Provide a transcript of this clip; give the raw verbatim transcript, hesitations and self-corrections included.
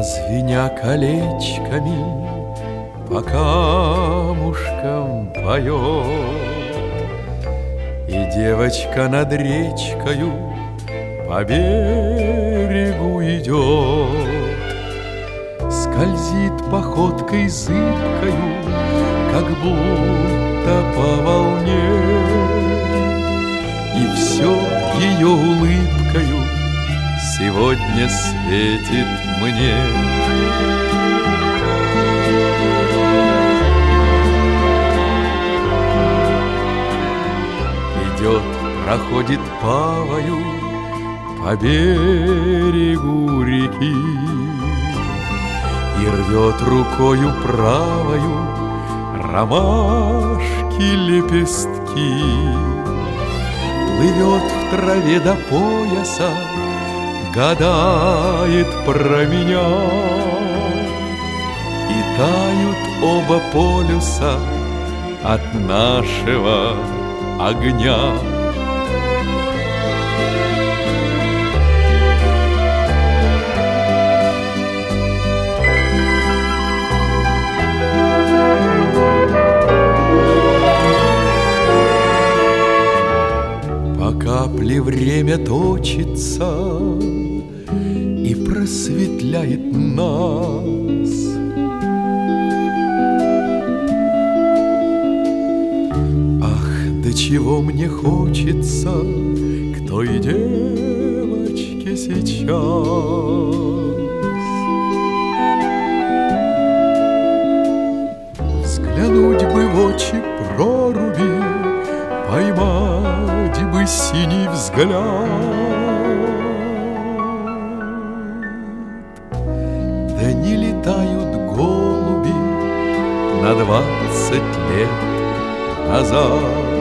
Звеня колечками, по камушкам поет, и девочка над речкою по берегу идет. Скользит походкой зыбкою, как будто по волне, и все ее улыбкою сегодня светит мне. Идет, проходит павою по берегу реки и рвет рукою правою ромашки лепестки. Плывет в траве до пояса, гадает про меня, и тают оба полюса от нашего огня. По капле время точится и просветляет нас. Ах, до чего мне хочется к той девочке сейчас. Взглянуть бы в очи проруби, поймать бы синий взгляд. Да не летают голуби на двадцать лет назад.